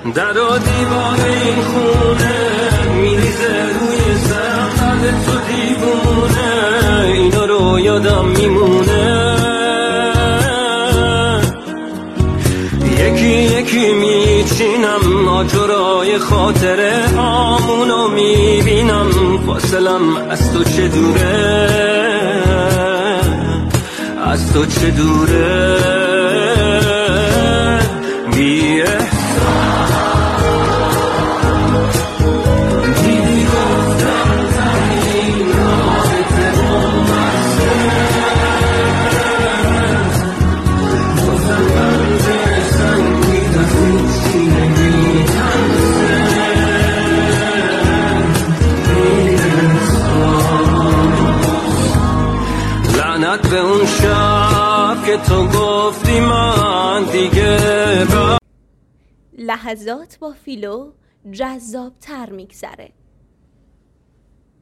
در و دیوار این خونه میریزه روی سقف تو دیوونه، اینا رو یادم میمونه. یکی یکی میچینم ماجرای خاطره هامونو میبینم، فاصلم از تو چه دوره، از تو چه دوره. بی لعنت به اون شب که تو گفتی من دیگه لحظات با فیلو جذاب تر میگذره.